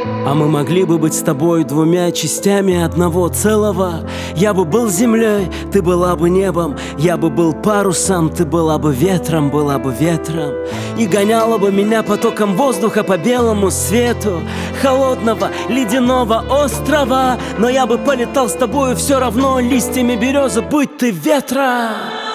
А мы могли бы быть с тобой двумя частями одного целого. Я бы был землей, ты была бы небом. Я бы был парусом, ты была бы ветром, была бы ветром. И гоняла бы меня потоком воздуха по белому свету холодного ледяного острова. Но я бы полетал с тобою все равно листьями березы, будь ты ветра.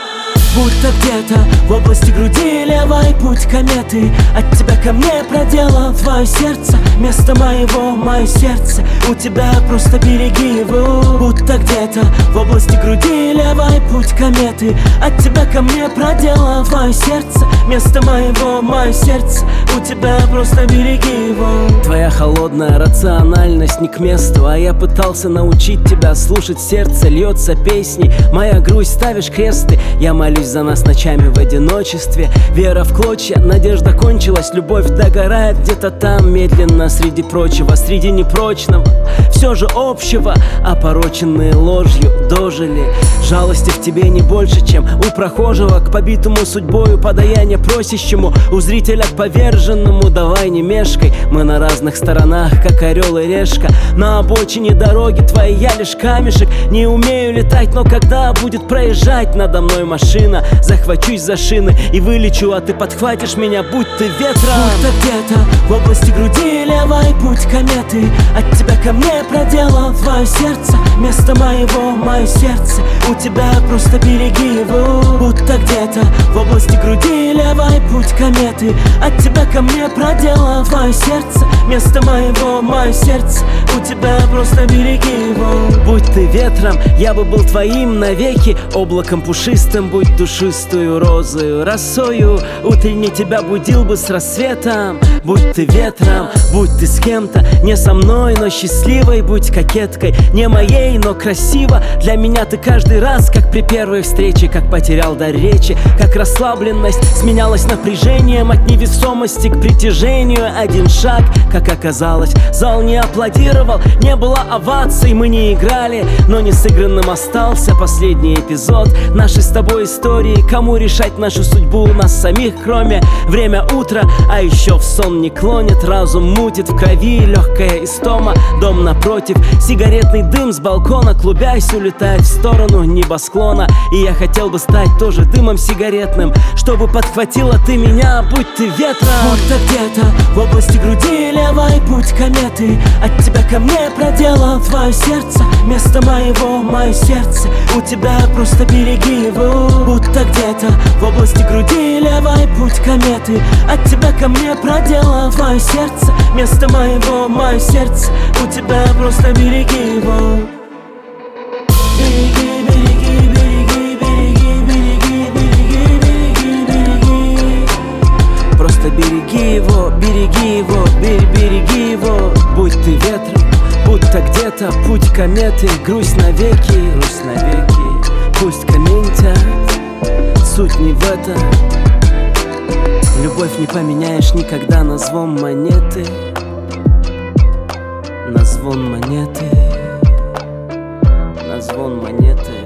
Будто где-то в области груди левой путь кометы. От тебя ко мне проделал твое сердце, место моего, мое сердце. У тебя просто береги его. Будто где-то в области груди левой путь кометы. От тебя ко мне проделал твое сердце, место моего, мое сердце. У тебя просто береги его. Твоя холодная рациональность не к месту, а я пытался научить тебя слушать сердце. Льется песней моя грусть, ставишь кресты. Я молюсь за нас ночами в одиночестве. Вера в клочья, надежда кончилась. Любовь догорает где-то там медленно. Среди прочего, среди непрочного, все же общего, опороченные ложью дожили. Жалости в тебе не больше, чем у прохожего к побитому судьбою подаяние просящему, у зрителя к поверженному. Давай не мешкай, мы на разных сторонах, как орел и решка. На обочине дороги твоей я лишь камешек. Не умею летать, но когда будет проезжать надо мной машина, захвачусь за шины и вылечу, а ты подхватишь меня, будь ты ветром. Будто где-то в области груди левой путь кометы. От тебя ко мне проделал твое сердце, место моего, мое сердце. У тебя просто береги его. Будто где-то в области груди левой путь кометы. От тебя ко мне проделал твое сердце, место моего, мое сердце. У тебя просто береги его. Будь ты ветром, я бы был твоим навеки. Облаком пушистым, будь душистую розою, росою. Утренне тебя будил бы с рассветом. Будь ты ветром, будь ты с кем-то, не со мной, но счастливой. Будь кокеткой, не моей, но красиво. Для меня ты каждый раз, как при первой встрече. Как потерял дар речи, как расслабленность сменялась напряжением. От невесомости к притяжению один шаг, как оказалось, зал не аплодировал. Не было оваций, мы не играли, но не сыгранным остался последний эпизод нашей с тобой истории. Кому решать нашу судьбу, нас самих, кроме время утра. А еще в сон не клонит, разум мутит, в крови легкая истома. Дом напротив, сигаретный дым с балкона, клубясь, улетает в сторону небосклона. И я хотел бы стать тоже дымом сигаретным, чтобы подхватила ты меня, будь ты ветром. Будто где-то в области груди левой путь кометы. От тебя ко мне проделал твое сердце, место моего, мое сердце. У тебя просто береги его. Будто где-то в области груди левой путь кометы. От тебя ко мне проделал твое сердце, место моего, мое сердце. У тебя просто береги его. Береги, береги, береги, береги, береги, береги, береги, береги. Просто береги его, береги его, береги его. Будь ты ветром, будто где-то путь кометы. Грусть навеки, грусть навеки. Пусть комментят, суть не в этом. Любовь не поменяешь никогда на звон монеты. На звон монеты. На звон монеты.